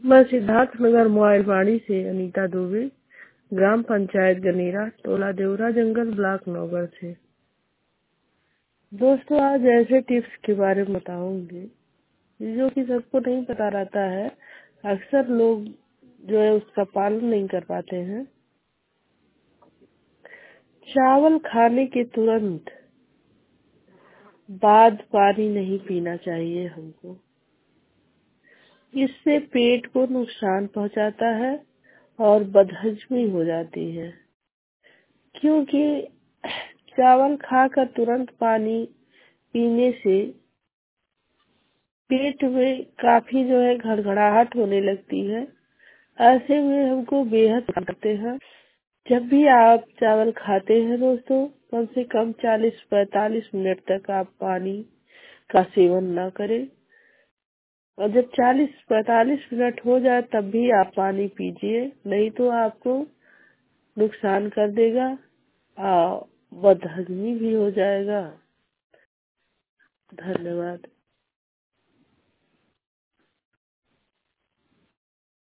मैं सिद्धार्थ नगर मोबाइलवाड़ी से अनीता दुबे, ग्राम पंचायत गनेरा, टोला देवरा जंगल, ब्लॉक नौगढ़ से। दोस्तों, आज ऐसे टिप्स के बारे में बताऊंगी जो कि सबको नहीं पता रहता है। अक्सर लोग जो है उसका पालन नहीं कर पाते हैं। चावल खाने के तुरंत बाद पानी नहीं पीना चाहिए हमको। इससे पेट को नुकसान पहुंचाता है और बदहजमी हो जाती है, क्योंकि चावल खाकर तुरंत पानी पीने से पेट में काफी जो है घड़घड़ाहट होने लगती है। ऐसे में हमको बेहद करते हैं। जब भी आप चावल खाते हैं दोस्तों, कम से कम 40-45 मिनट तक आप पानी का सेवन ना करें, और जब 40-45 मिनट हो जाए तब भी आप पानी पीजिए, नहीं तो आपको नुकसान कर देगा और बदहजमी भी हो जाएगा। धन्यवाद।